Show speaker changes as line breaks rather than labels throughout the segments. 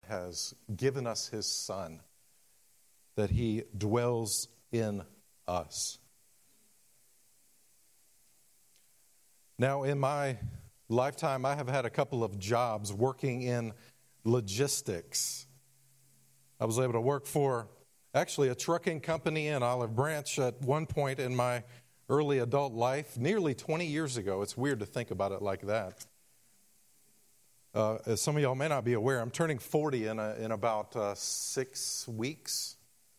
has given us his Son, that he dwells in us. Now, in my lifetime, I have had a couple of jobs working in logistics. I was able to work for actually a trucking company in Olive Branch at one point in my early adult life, nearly 20 years ago. It's weird to think about it like that. As some of y'all may not be aware, I'm turning 40 in about 6 weeks.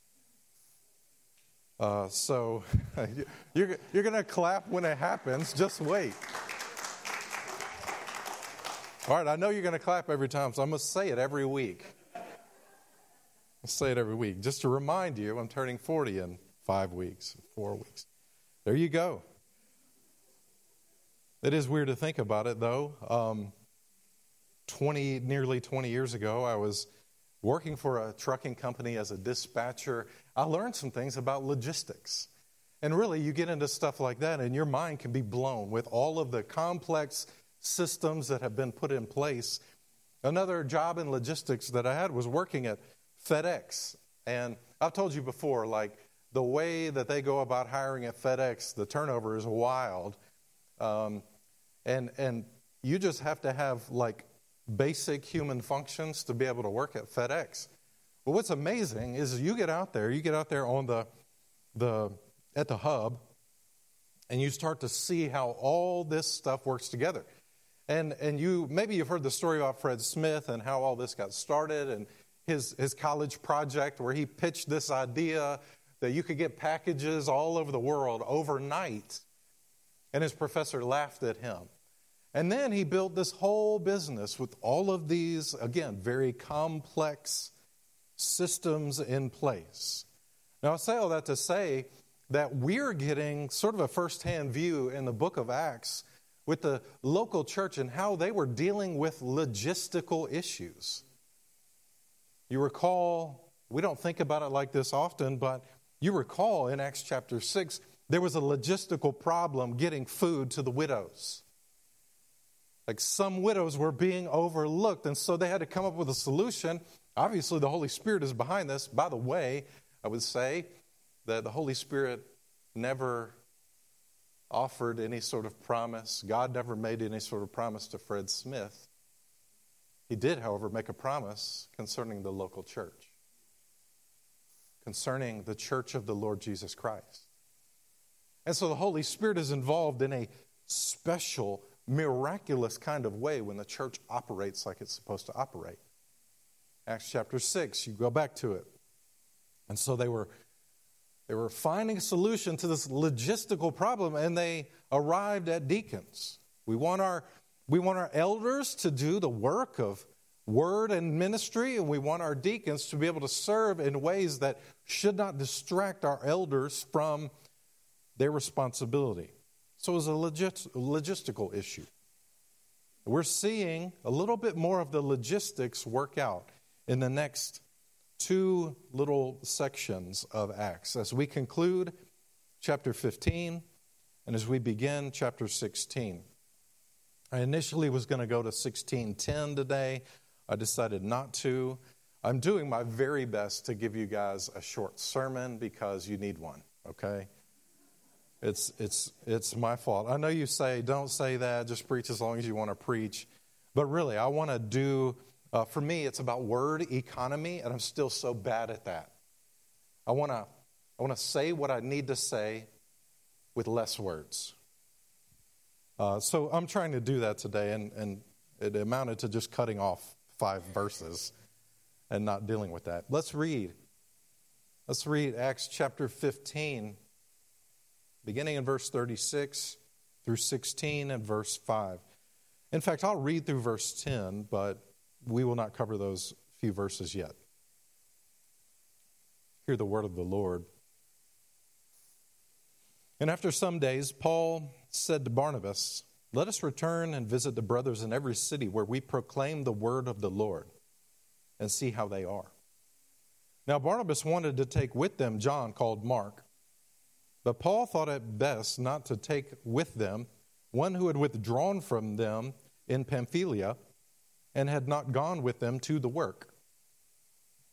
So you're going to clap when it happens. Just wait. All right, I know you're going to clap every time, so I'm going to say it every week. I'll say it every week. Just to remind you, I'm turning 40 in 5 weeks, 4 weeks. There you go. It is weird to think about it, though. Nearly 20 years ago, I was working for a trucking company as a dispatcher. I learned some things about logistics. And really, you get into stuff like that, and your mind can be blown with all of the complex systems that have been put in place. Another job in logistics that I had was working at FedEx. And I've told you before, like, the way that they go about hiring at FedEx, the turnover is wild. And you just have to have, like, basic human functions to be able to work at FedEx. But what's amazing is you get out there on at the hub, and you start to see how all this stuff works together. And maybe you've heard the story about Fred Smith and how all this got started, and his college project where he pitched this idea that you could get packages all over the world overnight. And his professor laughed at him. And then he built this whole business with all of these, again, very complex systems in place. Now, I say all that to say that we're getting sort of a firsthand view in the book of Acts with the local church and how they were dealing with logistical issues. You recall, we don't think about it like this often, but you recall in Acts chapter 6, there was a logistical problem getting food to the widows. Like, some widows were being overlooked, and so they had to come up with a solution. Obviously, the Holy Spirit is behind this. By the way, I would say that the Holy Spirit never offered any sort of promise. God never made any sort of promise to Fred Smith. He did, however, make a promise concerning the local church, concerning the church of the Lord Jesus Christ. And so the Holy Spirit is involved in a special, miraculous kind of way when the church operates like it's supposed to operate. Acts chapter 6, you go back to it. And so they were finding a solution to this logistical problem, and they arrived at deacons. We want our elders to do the work of word and ministry, and we want our deacons to be able to serve in ways that should not distract our elders from their responsibility. So it was a logistical issue. We're seeing a little bit more of the logistics work out in the next 2 little sections of Acts as we conclude chapter 15 and as we begin chapter 16. I initially was going to go to 16:10 today. I decided not to. I'm doing my very best to give you guys a short sermon because you need one, okay? It's my fault. I know you say, don't say that, just preach as long as you want to preach. But really, I want to do, for me, it's about word economy, and I'm still so bad at that. I want to say what I need to say with less words. So I'm trying to do that today, and it amounted to just cutting off 5 verses and not dealing with that. Let's read Acts chapter 15, beginning in verse 36 through 16 and verse 5. In fact, I'll read through verse 10, but we will not cover those few verses yet. Hear the word of the Lord. And after some days, Paul said to Barnabas, "Let us return and visit the brothers in every city where we proclaim the word of the Lord and see how they are." Now Barnabas wanted to take with them John, called Mark. But Paul thought it best not to take with them one who had withdrawn from them in Pamphylia and had not gone with them to the work.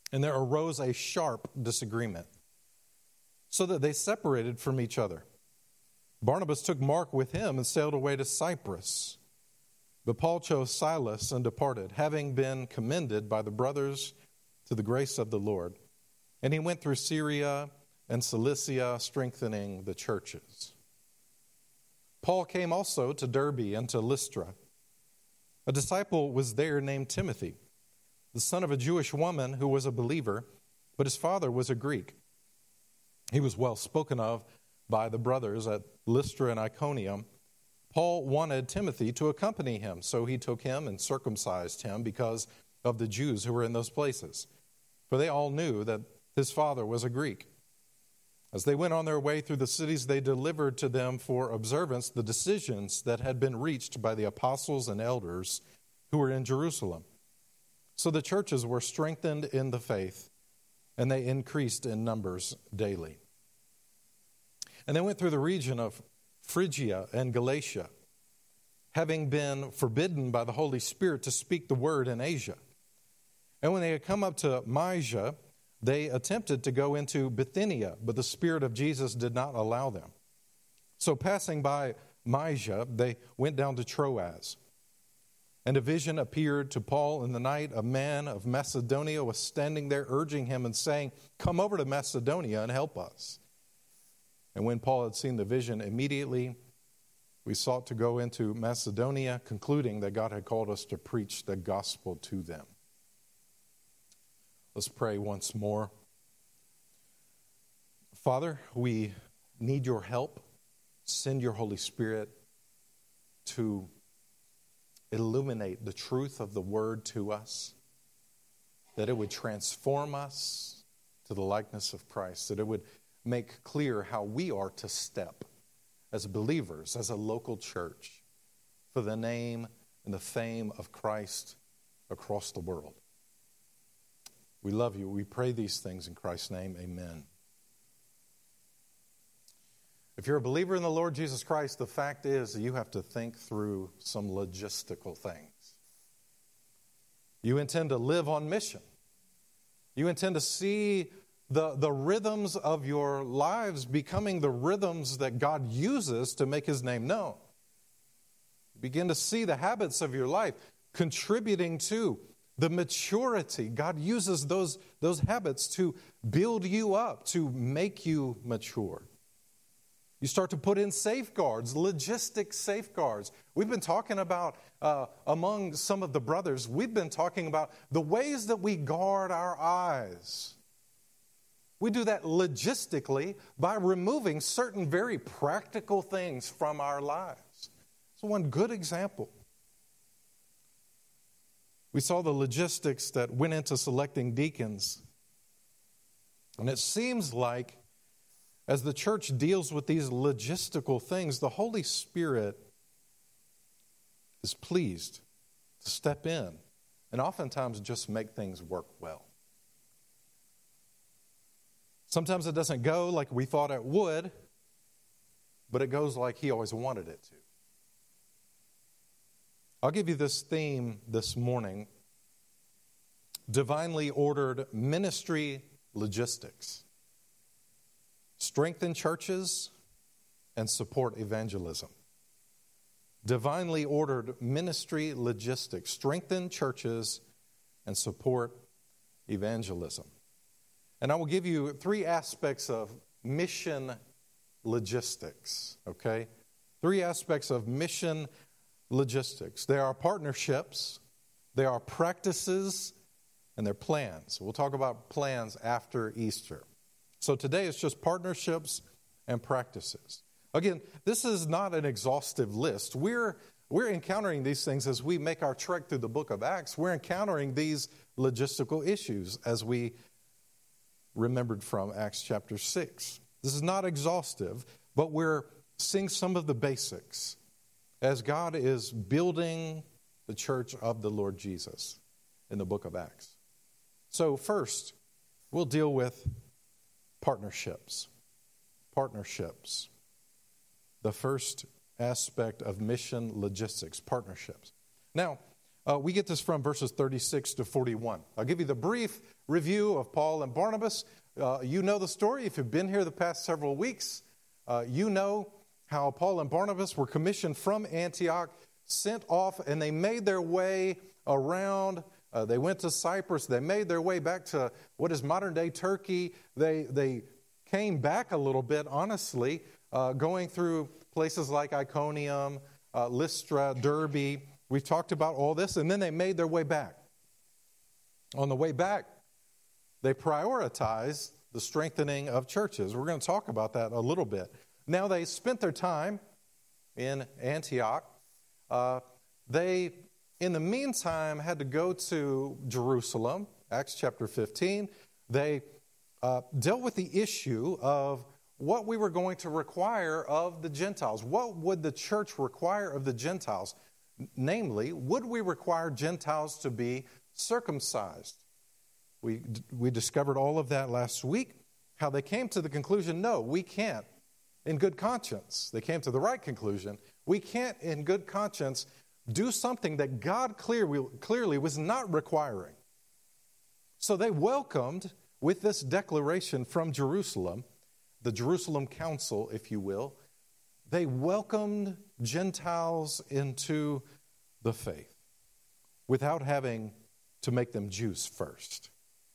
and there arose a sharp disagreement, so that they separated from each other. Barnabas took Mark with him and sailed away to Cyprus. But Paul chose Silas and departed, having been commended by the brothers to the grace of the Lord. And he went through Syria and Cilicia, strengthening the churches. Paul came also to Derbe and to Lystra. A disciple was there named Timothy, the son of a Jewish woman who was a believer, but his father was a Greek. He was well spoken of by the brothers at Lystra and Iconium. Paul wanted Timothy to accompany him, so he took him and circumcised him because of the Jews who were in those places. For they all knew that his father was a Greek. As they went on their way through the cities, they delivered to them for observance the decisions that had been reached by the apostles and elders who were in Jerusalem. So the churches were strengthened in the faith, and they increased in numbers daily. And they went through the region of Phrygia and Galatia, having been forbidden by the Holy Spirit to speak the word in Asia. And when they had come up to Mysia, they attempted to go into Bithynia, but the Spirit of Jesus did not allow them. So passing by Mysia, they went down to Troas. And a vision appeared to Paul in the night. A man of Macedonia was standing there, urging him and saying, "Come over to Macedonia and help us." And when Paul had seen the vision, immediately we sought to go into Macedonia, concluding that God had called us to preach the gospel to them. Let's pray once more. Father, we need your help. Send your Holy Spirit to illuminate the truth of the word to us, that it would transform us to the likeness of Christ, that it would make clear how we are to step as believers, as a local church, for the name and the fame of Christ across the world. We love you. We pray these things in Christ's name. Amen. If you're a believer in the Lord Jesus Christ, the fact is that you have to think through some logistical things. You intend to live on mission. You intend to see the rhythms of your lives becoming the rhythms that God uses to make his name known. You begin to see the habits of your life contributing to the maturity. God uses those habits to build you up, to make you mature. You start to put in safeguards, logistic safeguards. We've been talking about, among some of the brothers, we've been talking about the ways that we guard our eyes. We do that logistically by removing certain very practical things from our lives. So one good example. We saw the logistics that went into selecting deacons. And it seems like as the church deals with these logistical things, the Holy Spirit is pleased to step in and oftentimes just make things work well. Sometimes it doesn't go like we thought it would, but it goes like he always wanted it to. I'll give you this theme this morning: divinely ordered ministry logistics. Strengthen churches and support evangelism. Divinely ordered ministry logistics. Strengthen churches and support evangelism. And I will give you 3 aspects of mission logistics, okay? 3 aspects of mission logistics. There are partnerships, there are practices, and there are plans. We'll talk about plans after Easter. So today it's just partnerships and practices. Again, this is not an exhaustive list. We're encountering these things as we make our trek through the book of Acts. We're encountering these logistical issues as we remembered from Acts chapter 6. This is not exhaustive, but we're seeing some of the basics as God is building the church of the Lord Jesus in the book of Acts. So first, we'll deal with partnerships. Partnerships. The first aspect of mission logistics, partnerships. Now, We get this from verses 36 to 41. I'll give you the brief review of Paul and Barnabas. You know the story. If you've been here the past several weeks, you know how Paul and Barnabas were commissioned from Antioch, sent off, and they made their way around. They went to Cyprus. They made their way back to what is modern-day Turkey. They came back a little bit, honestly, going through places like Iconium, Lystra, Derbe. We've talked about all this, and then they made their way back. On the way back, they prioritized the strengthening of churches. We're going to talk about that a little bit. Now, they spent their time in Antioch. They, in the meantime, had to go to Jerusalem, Acts chapter 15. They dealt with the issue of what we were going to require of the Gentiles. What would the church require of the Gentiles? Namely, would we require Gentiles to be circumcised? We discovered all of that last week, how they came to the conclusion, no, we can't in good conscience. They came to the right conclusion. We can't in good conscience do something that God clearly was not requiring. So they welcomed, with this declaration from Jerusalem, the Jerusalem Council, if you will, they welcomed Gentiles into the faith without having to make them Jews first.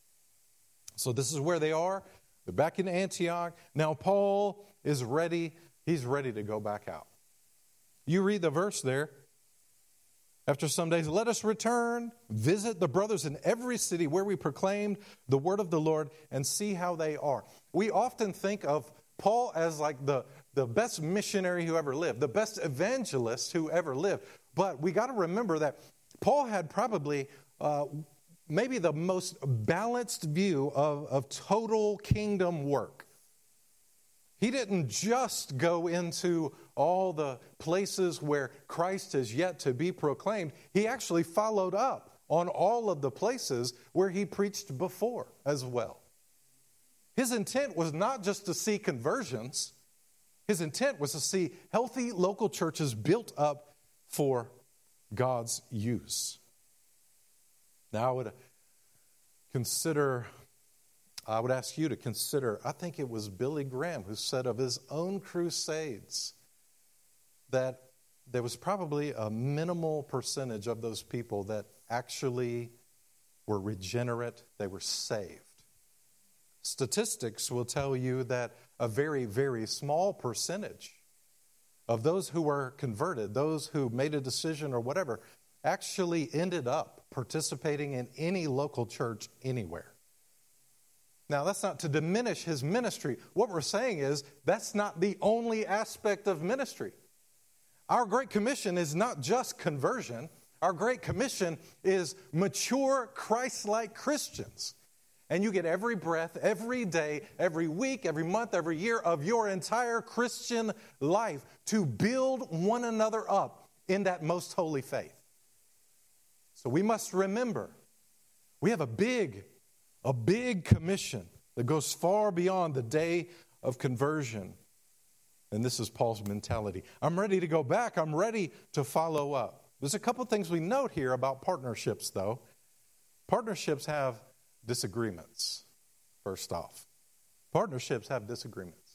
So this is where they are. They're back in Antioch. Now Paul is ready. He's ready to go back out. You read the verse there. After some days, let us return, visit the brothers in every city where we proclaimed the word of the Lord, and see how they are. We often think of Paul as like the best missionary who ever lived, the best evangelist who ever lived. But we got to remember that Paul had probably maybe the most balanced view of total kingdom work. He didn't just go into all the places where Christ is yet to be proclaimed. He actually followed up on all of the places where he preached before as well. His intent was not just to see conversions. His intent was to see healthy local churches built up for God's use. Now I would ask you to consider, I think it was Billy Graham who said of his own crusades that there was probably a minimal percentage of those people that actually were regenerate, they were saved. Statistics will tell you that a very, very small percentage of those who were converted, those who made a decision or whatever, actually ended up participating in any local church anywhere. Now, that's not to diminish his ministry. What we're saying is that's not the only aspect of ministry. Our Great Commission is not just conversion. Our Great Commission is mature, Christ-like Christians. And you get every breath, every day, every week, every month, every year of your entire Christian life to build one another up in that most holy faith. So we must remember, we have a big commission that goes far beyond the day of conversion. And this is Paul's mentality. I'm ready to go back. I'm ready to follow up. There's a couple things we note here about partnerships, though. Partnerships have disagreements, first off. Partnerships have disagreements.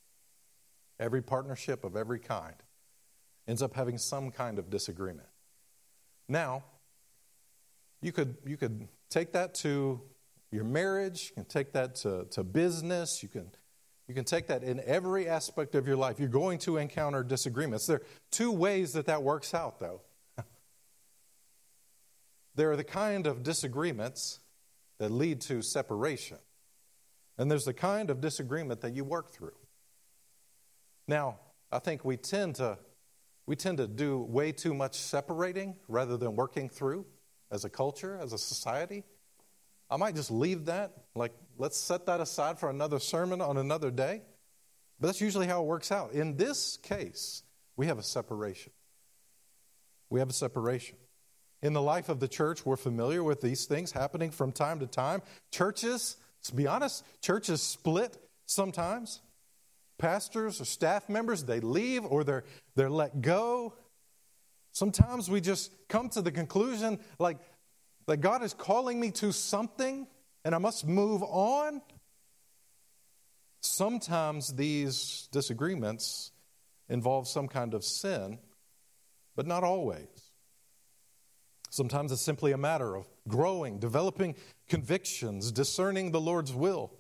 Every partnership of every kind ends up having some kind of disagreement. Now, you could take that to your marriage, you can take that to business, you can take that in every aspect of your life. You're going to encounter disagreements. There are two ways that works out, though. There are the kind of disagreements that lead to separation. And there's the kind of disagreement that you work through. Now, I think we tend to do way too much separating rather than working through as a culture, as a society. I might just leave that, like, let's set that aside for another sermon on another day. But that's usually how it works out. In this case, we have a separation. We have a separation. In the life of the church, we're familiar with these things happening from time to time. Churches, to be honest, churches split sometimes. Pastors or staff members, they leave or they're let go. Sometimes we just come to the conclusion like that God is calling me to something and I must move on. Sometimes these disagreements involve some kind of sin, but not always. Sometimes it's simply a matter of growing, developing convictions, discerning the Lord's will.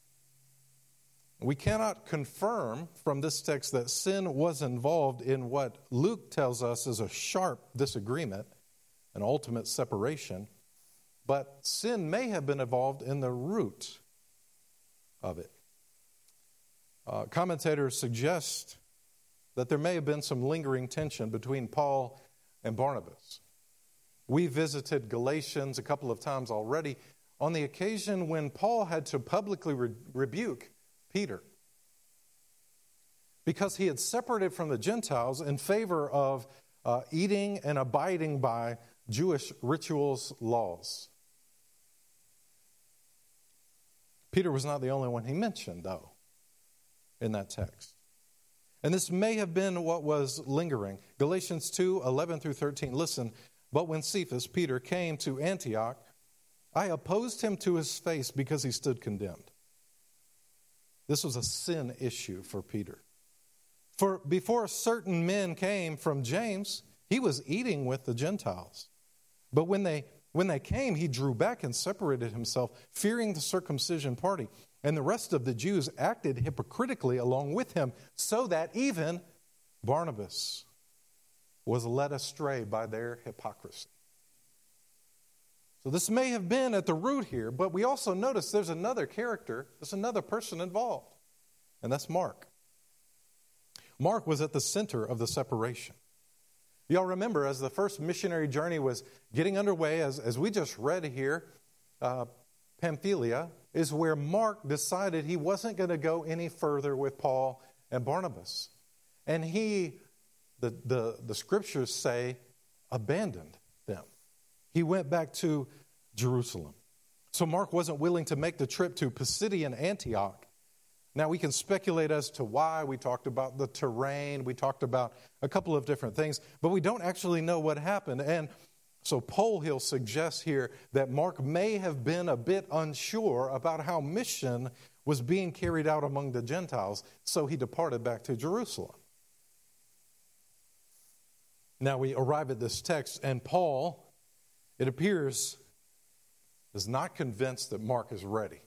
We cannot confirm from this text that sin was involved in what Luke tells us is a sharp disagreement, an ultimate separation, but sin may have been involved in the root of it. Commentators suggest that there may have been some lingering tension between Paul and Barnabas. We visited Galatians a couple of times already on the occasion when Paul had to publicly rebuke Peter because he had separated from the Gentiles in favor of eating and abiding by Jewish rituals, laws. Peter was not the only one he mentioned, though, in that text. And this may have been what was lingering. Galatians 2:11-13. Listen, but when Cephas, Peter, came to Antioch, I opposed him to his face because he stood condemned. This was a sin issue for Peter. For before certain men came from James, he was eating with the Gentiles. But when they came, he drew back and separated himself, fearing the circumcision party. And the rest of the Jews acted hypocritically along with him, so that even Barnabas was led astray by their hypocrisy. So this may have been at the root here, but we also notice there's another character, there's another person involved, and that's Mark. Mark was at the center of the separation. Y'all remember, as the first missionary journey was getting underway, as we just read here, Pamphylia is where Mark decided he wasn't going to go any further with Paul and Barnabas. And the scriptures say, abandoned them. He went back to Jerusalem. So Mark wasn't willing to make the trip to Pisidian Antioch. Now we can speculate as to why. We talked about the terrain. We talked about a couple of different things, but we don't actually know what happened. And so Polhill suggests here that Mark may have been a bit unsure about how mission was being carried out among the Gentiles, so he departed back to Jerusalem. Now we arrive at this text, and Paul, it appears, is not convinced that Mark is ready.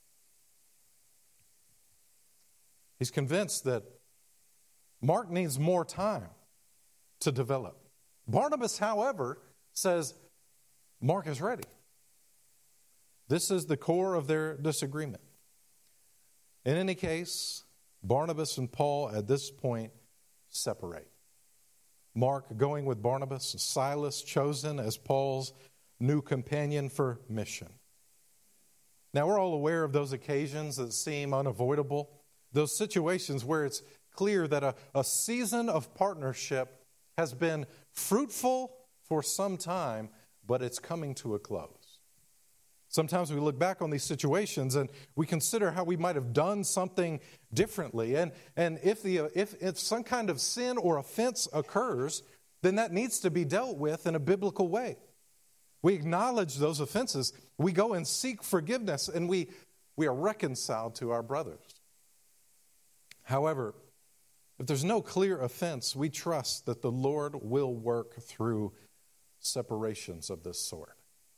He's convinced that Mark needs more time to develop. Barnabas, however, says Mark is ready. This is the core of their disagreement. In any case, Barnabas and Paul at this point separate. Mark going with Barnabas, Silas chosen as Paul's new companion for mission. Now we're all aware of those occasions that seem unavoidable, those situations where it's clear that a season of partnership has been fruitful for some time, but it's coming to a close. Sometimes we look back on these situations and we consider how we might have done something differently. And if some kind of sin or offense occurs, then that needs to be dealt with in a biblical way. We acknowledge those offenses. We go and seek forgiveness, and we are reconciled to our brothers. However, if there's no clear offense, we trust that the Lord will work through separations of this sort.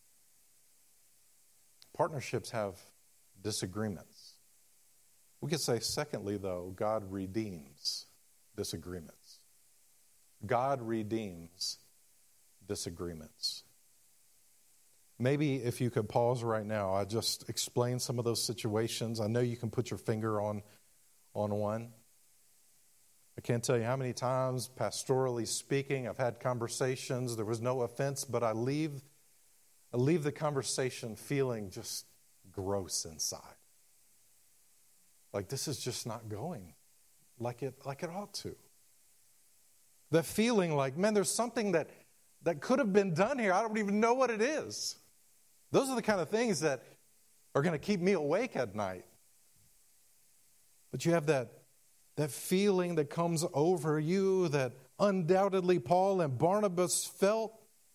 Partnerships have disagreements. We could say, secondly, though, God redeems disagreements. God redeems disagreements. Maybe if you could pause right now, I just explain some of those situations. I know you can put your finger on one. I can't tell you how many times, pastorally speaking, I've had conversations. There was no offense, but I leave the conversation feeling just gross inside. Like this is just not going like it ought to. The feeling like, man, there's something that could have been done here. I don't even know what it is. Those are the kind of things that are going to keep me awake at night. But you have that feeling that comes over you, that undoubtedly Paul and Barnabas felt.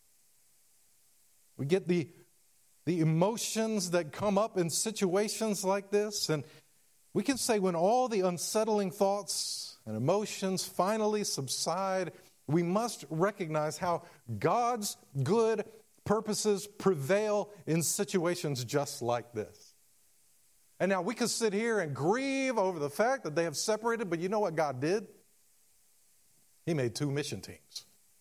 We get the emotions that come up in situations like this. And we can say when all the unsettling thoughts and emotions finally subside, we must recognize how God's good purposes prevail in situations just like this. And now we can sit here and grieve over the fact that they have separated, but you know what God did? He made 2 mission teams.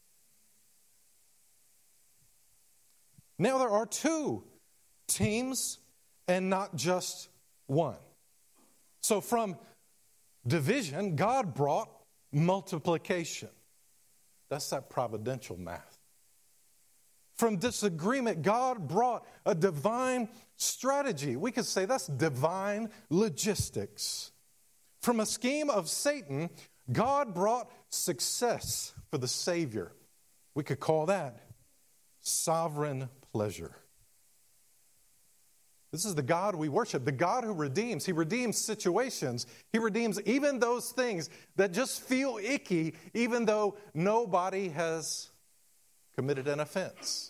Now there are 2 teams and not just 1. So from division, God brought multiplication. That's that providential math. From disagreement, God brought a divine strategy. We could say that's divine logistics. From a scheme of Satan, God brought success for the Savior. We could call that sovereign pleasure. This is the God we worship, the God who redeems. He redeems situations. He redeems even those things that just feel icky, even though nobody has committed an offense.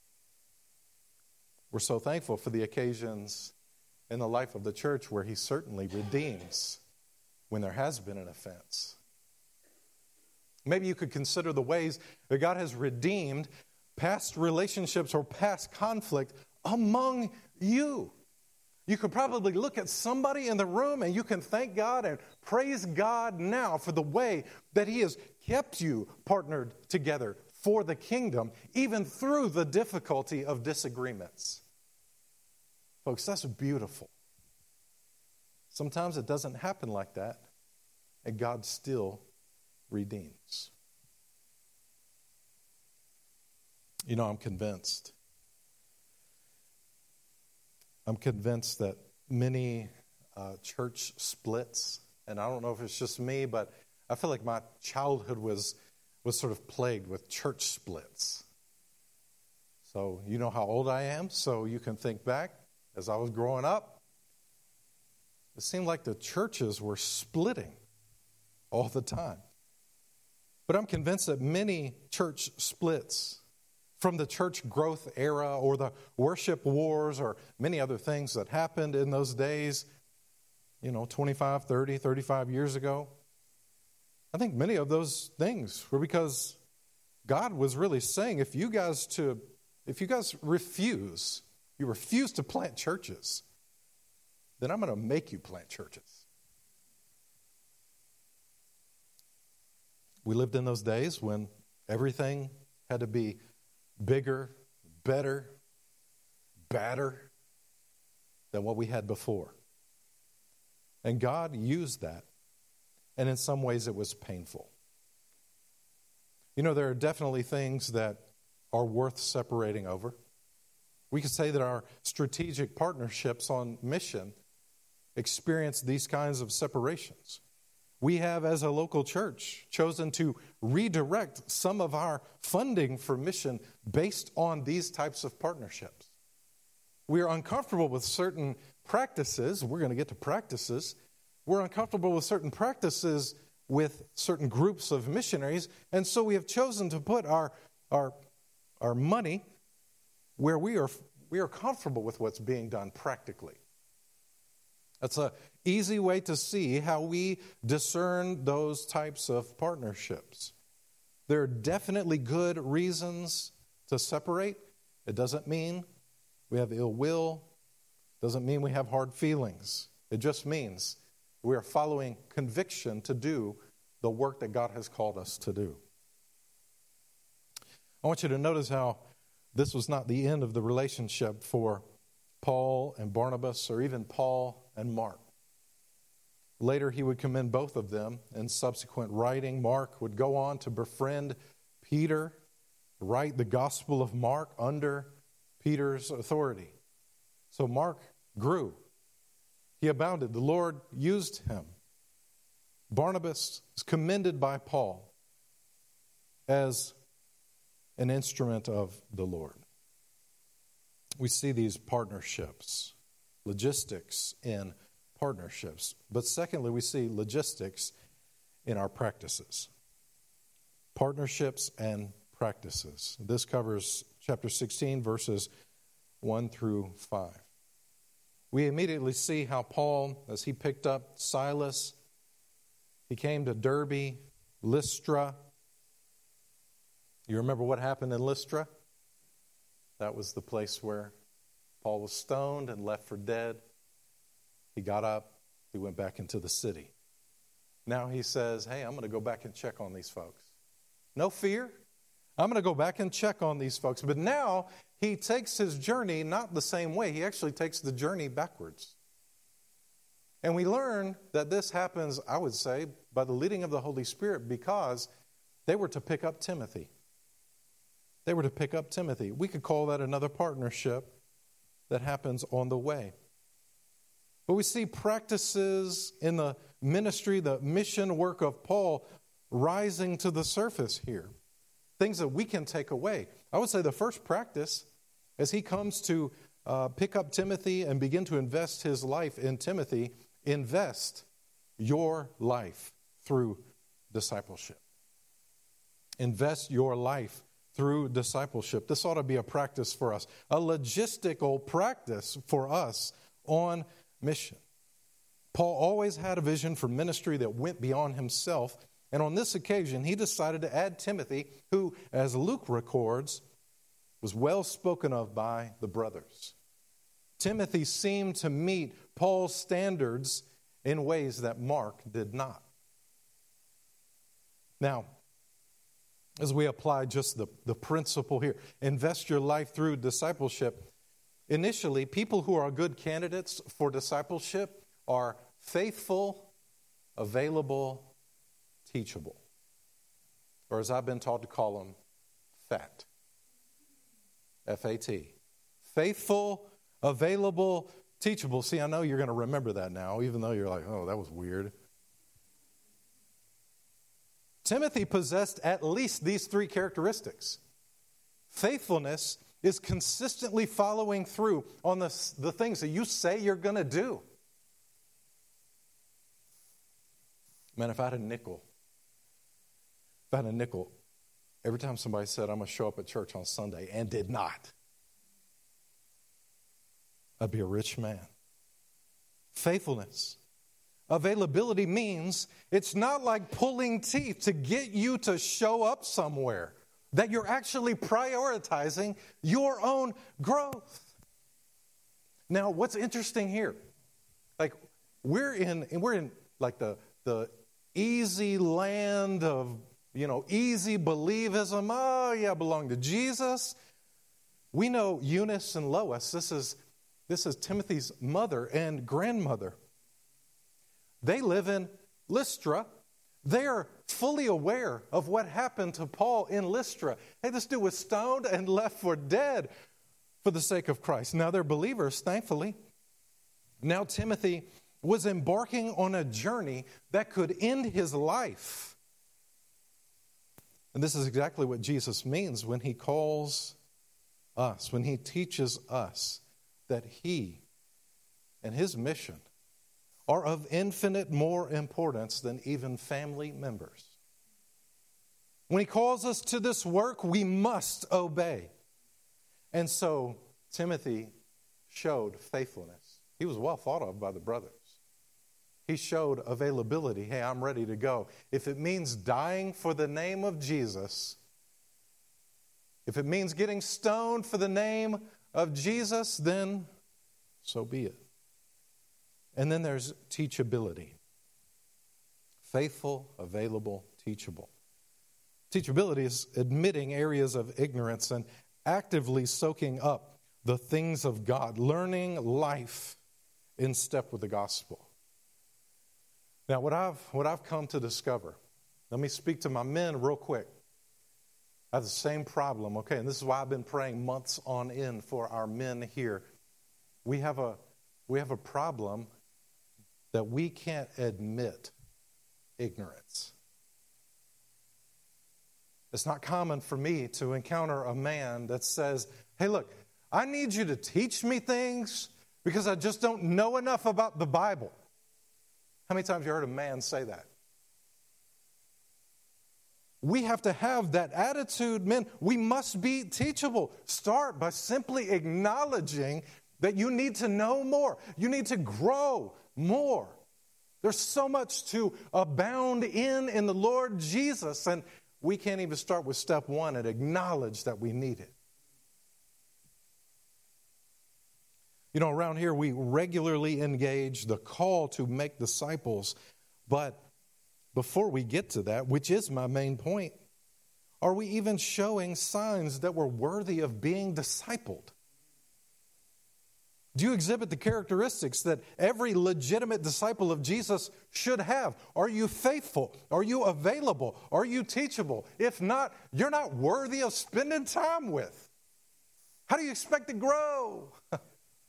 We're so thankful for the occasions in the life of the church where He certainly redeems when there has been an offense. Maybe you could consider the ways that God has redeemed past relationships or past conflict among you. You could probably look at somebody in the room and you can thank God and praise God now for the way that He has kept you partnered together for the kingdom, even through the difficulty of disagreements. Folks, that's beautiful. Sometimes it doesn't happen like that, and God still redeems. You know, I'm convinced that many church splits, and I don't know if it's just me, but I feel like my childhood was sort of plagued with church splits. So you know how old I am, so you can think back. As I was growing up, it seemed like the churches were splitting all the time. But I'm convinced that many church splits from the church growth era or the worship wars or many other things that happened in those days, 25, 30, 35 years ago, I think many of those things were because God was really saying, if you guys refuse to plant churches, then I'm going to make you plant churches. We lived in those days when everything had to be bigger, better, badder than what we had before. And God used that. And in some ways it was painful. There are definitely things that are worth separating over. We could say that our strategic partnerships on mission experience these kinds of separations. We have, as a local church, chosen to redirect some of our funding for mission based on these types of partnerships. We are uncomfortable with certain practices. We're going to get to practices. We're uncomfortable with certain practices with certain groups of missionaries, and so we have chosen to put our money where we are comfortable with what's being done practically. That's an easy way to see how we discern those types of partnerships. There are definitely good reasons to separate. It doesn't mean we have ill will. It doesn't mean we have hard feelings. It just means we are following conviction to do the work that God has called us to do. I want you to notice how this was not the end of the relationship for Paul and Barnabas, or even Paul and Mark. Later, he would commend both of them in subsequent writing. Mark would go on to befriend Peter, write the Gospel of Mark under Peter's authority. So Mark grew. He abounded. The Lord used him. Barnabas is commended by Paul as an instrument of the Lord. We see these partnerships, logistics in partnerships. But secondly, we see logistics in our practices. partnerships and practices. This covers chapter 16, verses 1 through 5. We immediately see how Paul, as he picked up Silas, he came to Derbe, Lystra. You remember what happened in Lystra? That was the place where Paul was stoned and left for dead. He got up, he went back into the city. Now he says, hey, I'm going to go back and check on these folks. No fear. I'm going to go back and check on these folks. But now he takes his journey not the same way. He actually takes the journey backwards. And we learn that this happens, I would say, by the leading of the Holy Spirit because they were to pick up Timothy. They were to pick up Timothy. We could call that another partnership that happens on the way. But we see practices in the ministry, the mission work of Paul rising to the surface here. Things that we can take away. I would say the first practice, as he comes to pick up Timothy and begin to invest his life in Timothy, invest your life through discipleship. Invest your life through discipleship. This ought to be a practice for us, a logistical practice for us on mission. Paul always had a vision for ministry that went beyond himself. And on this occasion, he decided to add Timothy, who, as Luke records, was well spoken of by the brothers. Timothy seemed to meet Paul's standards in ways that Mark did not. Now, as we apply just the principle here, invest your life through discipleship. Initially, people who are good candidates for discipleship are faithful, available, teachable. Or as I've been taught to call them, FAT. F-A-T. Faithful, available, teachable. See, I know you're going to remember that now, even though you're like, oh, that was weird. Timothy possessed at least these three characteristics. Faithfulness is consistently following through on the things that you say you're going to do. Man, if I had a nickel, every time somebody said, I'm going to show up at church on Sunday and did not, I'd be a rich man. Faithfulness. Availability means it's not like pulling teeth to get you to show up somewhere, that you're actually prioritizing your own growth. Now, what's interesting here, like we're in like the easy land of, easy believism. Oh, yeah, I belong to Jesus. We know Eunice and Lois. This is Timothy's mother and grandmother. They live in Lystra. They are fully aware of what happened to Paul in Lystra. Hey, this dude was stoned and left for dead for the sake of Christ. Now they're believers, thankfully. Now Timothy was embarking on a journey that could end his life. And this is exactly what Jesus means when he calls us, when he teaches us that he and his mission are of infinite more importance than even family members. When he calls us to this work, we must obey. And so Timothy showed faithfulness. He was well thought of by the brothers. He showed availability. Hey, I'm ready to go. If it means dying for the name of Jesus, if it means getting stoned for the name of Jesus, then so be it. And then there's teachability. Faithful, available, teachable. Teachability is admitting areas of ignorance and actively soaking up the things of God, learning life in step with the gospel. Now, what I've come to discover, let me speak to my men real quick. I have the same problem, okay? And this is why I've been praying months on end for our men here. We have a problem that we can't admit ignorance. It's not common for me to encounter a man that says, hey, look, I need you to teach me things because I just don't know enough about the Bible. How many times have you heard a man say that? we have to have that attitude. Men, we must be teachable. Start by simply acknowledging that you need to know more. You need to grow more. There's so much to abound in the Lord Jesus, and we can't even start with step one and acknowledge that we need it. You know, around here we regularly engage the call to make disciples, but before we get to that, which is my main point, are we even showing signs that we're worthy of being discipled? Do you exhibit the characteristics that every legitimate disciple of Jesus should have? Are you faithful? Are you available? Are you teachable? If not, you're not worthy of spending time with. How do you expect to grow? How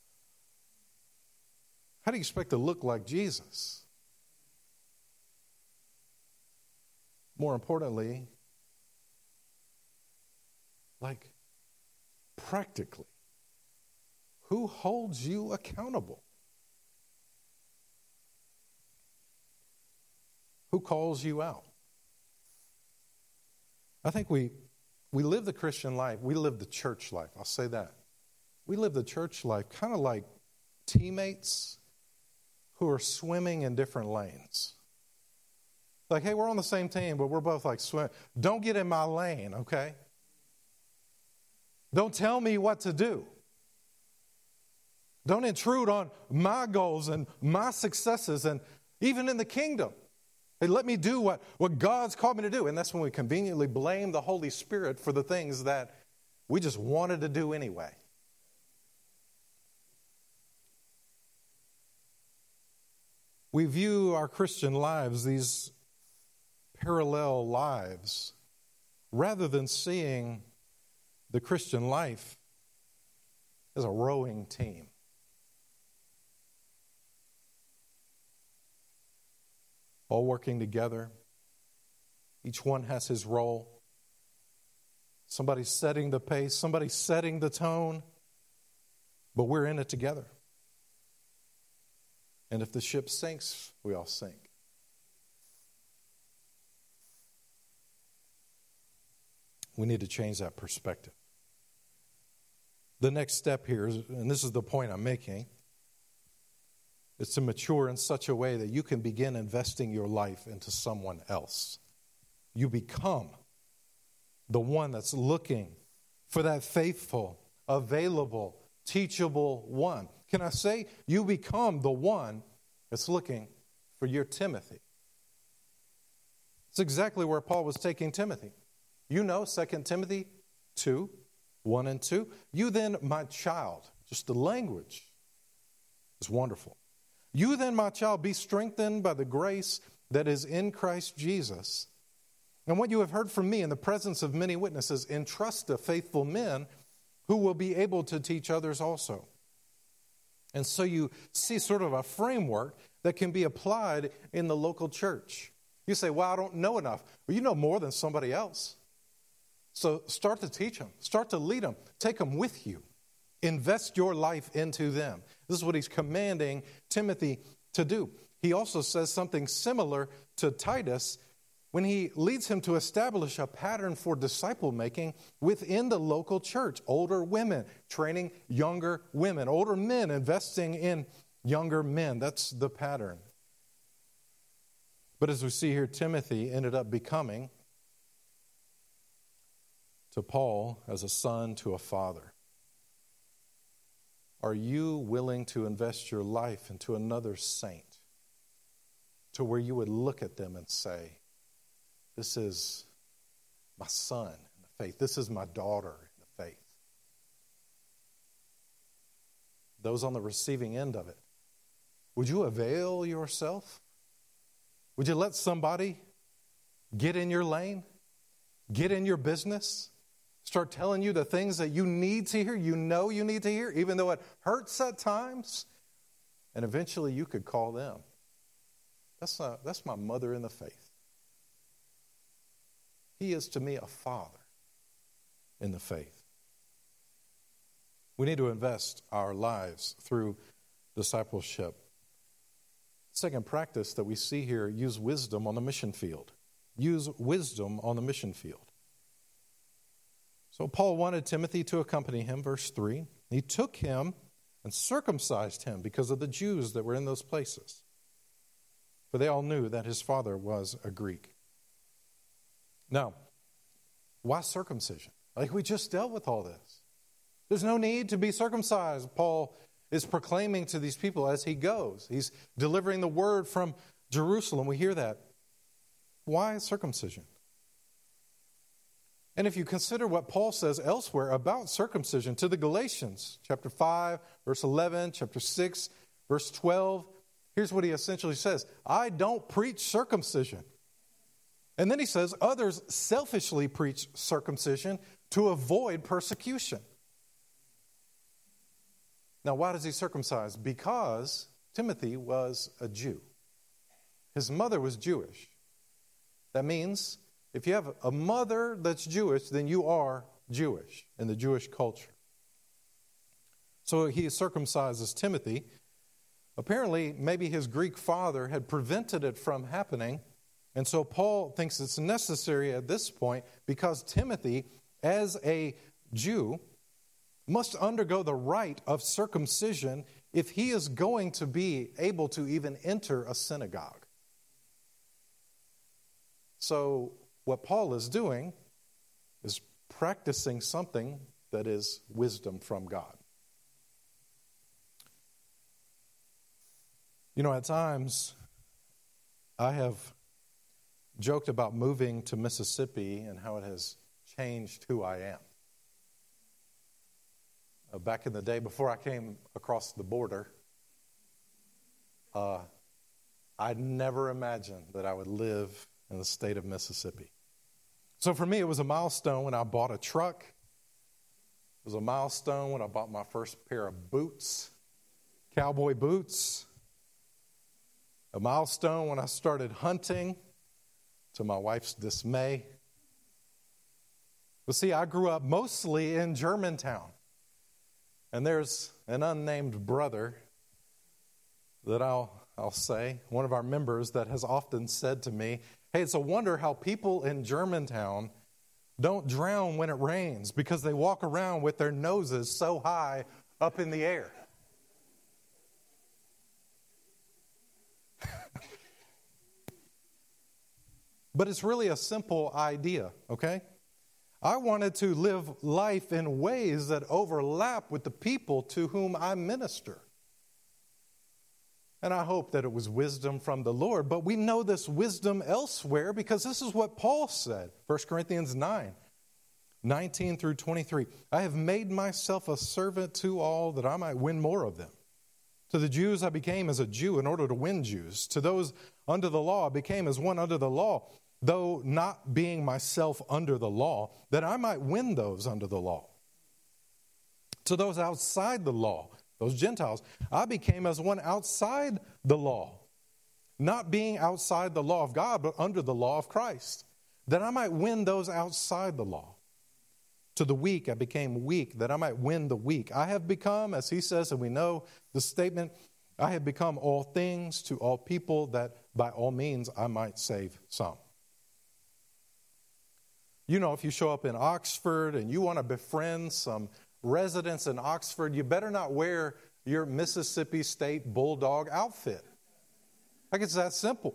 do you expect to look like Jesus? More importantly, like practically, who holds you accountable? Who calls you out? I think we live the Christian life. We live the church life. I'll say that. We live the church life kind of like teammates who are swimming in different lanes. Like, hey, we're on the same team, but we're both like swim. Don't get in my lane, okay? Don't tell me what to do. Don't intrude on my goals and my successes, and even in the kingdom. Hey, let me do what God's called me to do. And that's when we conveniently blame the Holy Spirit for the things that we just wanted to do anyway. We view our Christian lives, these parallel lives, rather than seeing the Christian life as a rowing team. All working together. Each one has his role. Somebody's setting the pace, somebody's setting the tone, but we're in it together. And if the ship sinks, we all sink. We need to change that perspective. The next step here, and this is the point I'm making, is to mature in such a way that you can begin investing your life into someone else. You become the one that's looking for that faithful, available, teachable one. Can I say you become the one that's looking for your Timothy? It's exactly where Paul was taking Timothy. You know 2 Timothy 2, 1 and 2. You then, my child, just the language is wonderful. You then, my child, be strengthened by the grace that is in Christ Jesus. And what you have heard from me in the presence of many witnesses, entrust to faithful men who will be able to teach others also. And so you see sort of a framework that can be applied in the local church. You say, well, I don't know enough. Well, you know more than somebody else. So start to teach them. Start to lead them. Take them with you. Invest your life into them. This is what he's commanding Timothy to do. He also says something similar to Titus when he leads him to establish a pattern for disciple making within the local church. Older women training younger women. Older men investing in younger men. That's the pattern. But as we see here, Timothy ended up becoming to Paul as a son to a father. Are you willing to invest your life into another saint to where you would look at them and say, this is my son in the faith. This is my daughter in the faith. Those on the receiving end of it. Would you avail yourself? Would you let somebody get in your lane? Get in your business? Start telling you the things that you need to hear, you know you need to hear, even though it hurts at times. And eventually you could call them. That's my mother in the faith. He is to me a father in the faith. We need to invest our lives through discipleship. Second practice that we see here, use wisdom on the mission field. use wisdom on the mission field. So Paul wanted Timothy to accompany him, verse 3. He took him and circumcised him because of the Jews that were in those places. For they all knew that his father was a Greek. Now, why circumcision? Like, we just dealt with all this. There's no need to be circumcised, Paul is proclaiming to these people as he goes. He's delivering the word from Jerusalem. We hear that. Why circumcision? And if you consider what Paul says elsewhere about circumcision to the Galatians, chapter 5, verse 11, chapter 6, verse 12, here's what he essentially says. I don't preach circumcision. And then he says others selfishly preach circumcision to avoid persecution. Now, why does he circumcise? Because Timothy was a Jew. His mother was Jewish. That means if you have a mother that's Jewish, then you are Jewish in the Jewish culture. So he circumcises Timothy. Apparently, maybe his Greek father had prevented it from happening. And so Paul thinks it's necessary at this point because Timothy, as a Jew, must undergo the rite of circumcision if he is going to be able to even enter a synagogue. So what Paul is doing is practicing something that is wisdom from God. You know, at times I have joked about moving to Mississippi and how it has changed who I am. Back in the day before I came across the border, I'd never imagined that I would live in the state of Mississippi. So for me, it was a milestone when I bought a truck. It was a milestone when I bought my first pair of boots, cowboy boots. A milestone when I started hunting, to my wife's dismay. But see, I grew up mostly in Germantown. And there's an unnamed brother that I'll say, one of our members that has often said to me, hey, it's a wonder how people in Germantown don't drown when it rains because they walk around with their noses so high up in the air. But it's really a simple idea, okay? I wanted to live life in ways that overlap with the people to whom I minister. And I hope that it was wisdom from the Lord. But we know this wisdom elsewhere because this is what Paul said. 1 Corinthians 9, 19 through 23. I have made myself a servant to all that I might win more of them. To the Jews I became as a Jew in order to win Jews. To those under the law I became as one under the law, though not being myself under the law, that I might win those under the law. To those outside the law, those Gentiles, I became as one outside the law, not being outside the law of God, but under the law of Christ, that I might win those outside the law. To the weak I became weak, that I might win the weak. I have become, as he says, and we know the statement, I have become all things to all people, that by all means I might save some. You know, if you show up in Oxford and you want to befriend some residents in Oxford, you better not wear your Mississippi State Bulldog outfit. Like, it's that simple.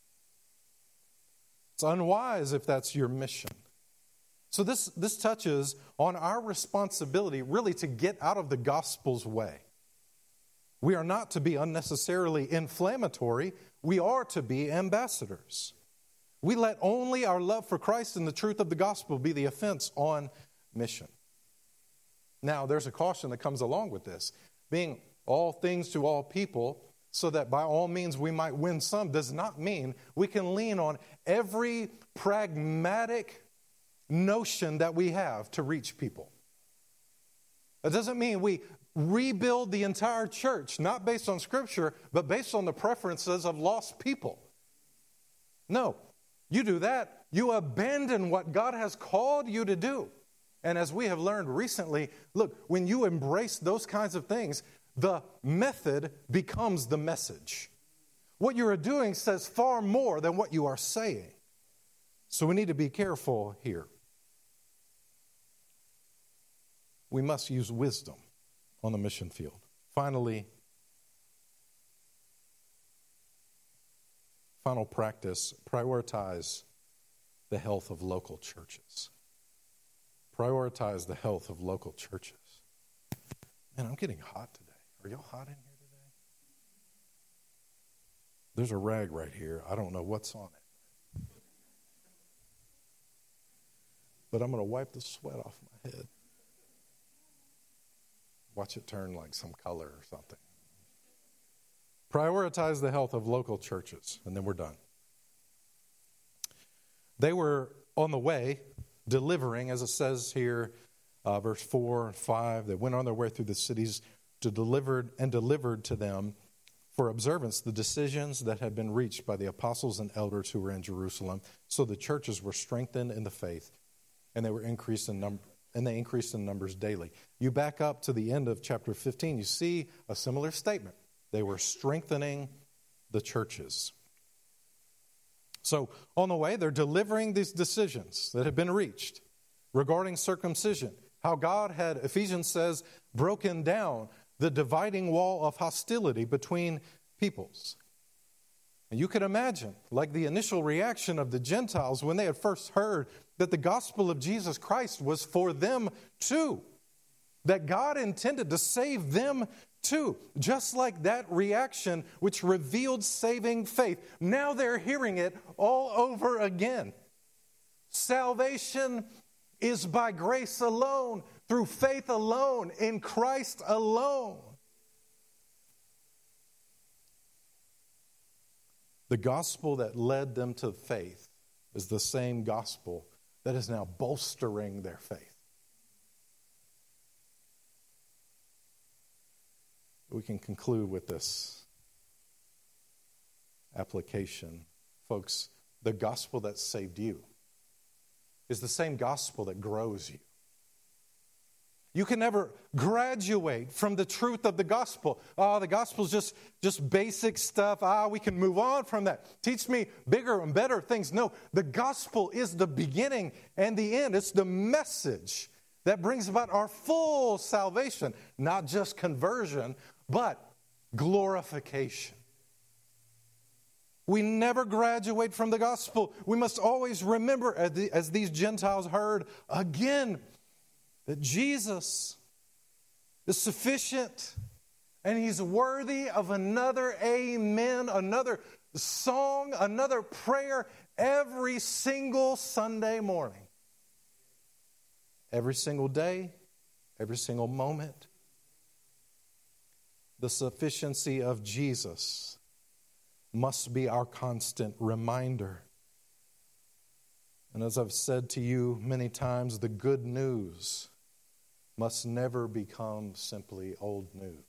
It's unwise if that's your mission. So this touches on our responsibility really to get out of the gospel's way. We are not to be unnecessarily inflammatory. We are to be ambassadors. We let only our love for Christ and the truth of the gospel be the offense on mission. Now, there's a caution that comes along with this. Being all things to all people, so that by all means we might win some, does not mean we can lean on every pragmatic notion that we have to reach people. That doesn't mean we rebuild the entire church, not based on Scripture, but based on the preferences of lost people. No, you do that, you abandon what God has called you to do. And as we have learned recently, look, when you embrace those kinds of things, the method becomes the message. What you are doing says far more than what you are saying. So we need to be careful here. We must use wisdom on the mission field. Finally, final practice, prioritize the health of local churches. Prioritize the health of local churches. Man, I'm getting hot today. Are y'all hot in here today? There's a rag right here. I don't know what's on it. But I'm going to wipe the sweat off my head. Watch it turn like some color or something. Prioritize the health of local churches, and then we're done. They were on the way, delivering, as it says here, verse 4 and 5, they went on their way through the cities to delivered to them for observance the decisions that had been reached by the apostles and elders who were in Jerusalem. So the churches were strengthened in the faith, and they were increased in number. And they increased in numbers daily. You back up to the end of chapter 15, you see a similar statement. They were strengthening the churches. So on the way, they're delivering these decisions that have been reached regarding circumcision. How God had, Ephesians says, broken down the dividing wall of hostility between peoples. And you can imagine, like the initial reaction of the Gentiles when they had first heard that the gospel of Jesus Christ was for them too. That God intended to save them too. Just like that reaction which revealed saving faith. Now they're hearing it all over again. Salvation is by grace alone, through faith alone, in Christ alone. The gospel that led them to faith is the same gospel that is now bolstering their faith. We can conclude with this application. Folks, the gospel that saved you is the same gospel that grows you. You can never graduate from the truth of the gospel. The gospel's just basic stuff. We can move on from that. Teach me bigger and better things. No, the gospel is the beginning and the end. It's the message that brings about our full salvation. Not just conversion, but glorification. We never graduate from the gospel. We must always remember, as these Gentiles heard again, that Jesus is sufficient and He's worthy of another amen, another song, another prayer every single Sunday morning. Every single day, every single moment. The sufficiency of Jesus must be our constant reminder. And as I've said to you many times, the good news must never become simply old news.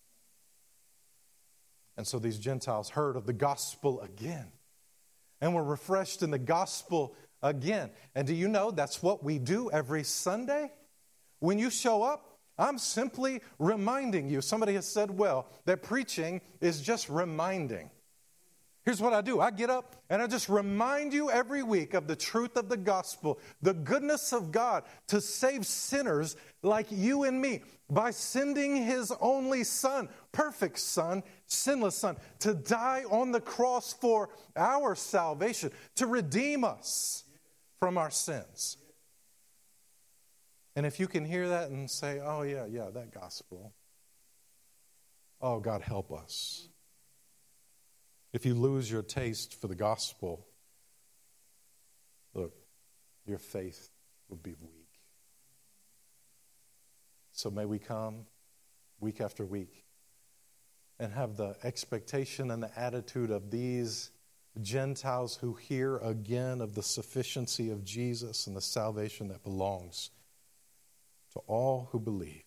And so these Gentiles heard of the gospel again and were refreshed in the gospel again. And do you know that's what we do every Sunday? When you show up, I'm simply reminding you. Somebody has said, well, that preaching is just reminding. Here's what I do. I get up and I just remind you every week of the truth of the gospel, the goodness of God to save sinners like you and me by sending His only Son, perfect Son, sinless Son, to die on the cross for our salvation, to redeem us from our sins. And if you can hear that and say, oh yeah, that gospel. Oh, God, help us. If you lose your taste for the gospel, look, your faith would be weak. So may we come week after week and have the expectation and the attitude of these Gentiles who hear again of the sufficiency of Jesus and the salvation that belongs to all who believe.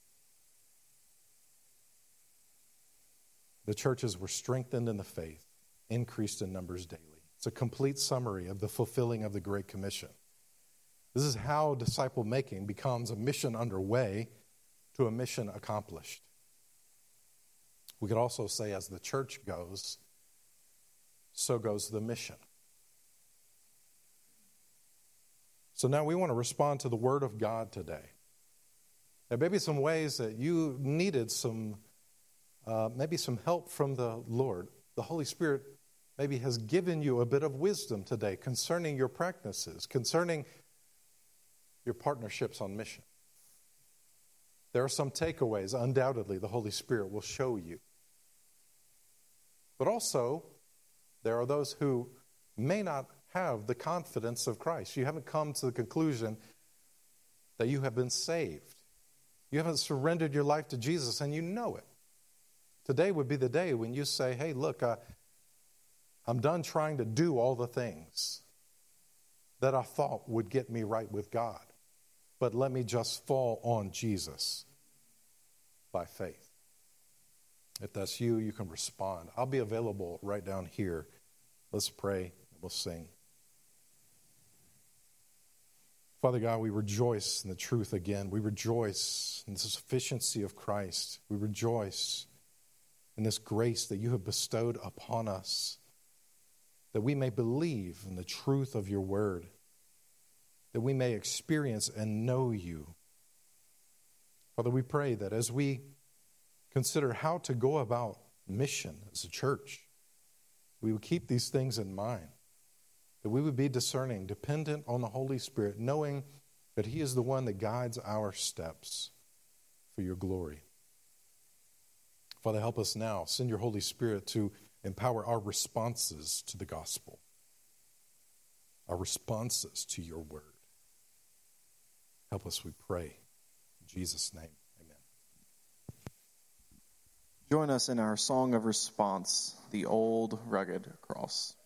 The churches were strengthened in the faith, increased in numbers daily. It's a complete summary of the fulfilling of the Great Commission. This is how disciple making becomes a mission underway to a mission accomplished. We could also say, as the church goes, so goes the mission. So now we want to respond to the Word of God today. There may be some ways that you needed maybe some help from the Lord. The Holy Spirit maybe has given you a bit of wisdom today concerning your practices, concerning your partnerships on mission. There are some takeaways, undoubtedly, the Holy Spirit will show you. But also, there are those who may not have the confidence of Christ. You haven't come to the conclusion that you have been saved. You haven't surrendered your life to Jesus, and you know it. Today would be the day when you say, hey, look, I'm done trying to do all the things that I thought would get me right with God. But let me just fall on Jesus by faith. If that's you, you can respond. I'll be available right down here. Let's pray and we'll sing. Father God, we rejoice in the truth again. We rejoice in the sufficiency of Christ. We rejoice in this grace that you have bestowed upon us, that we may believe in the truth of your word, that we may experience and know you. Father, we pray that as we consider how to go about mission as a church, we would keep these things in mind, that we would be discerning, dependent on the Holy Spirit, knowing that he is the one that guides our steps for your glory. Father, help us now. Send your Holy Spirit to empower our responses to the gospel, our responses to your word. Help us, we pray. In Jesus' name, amen.
Join us in our song of response, The Old Rugged Cross.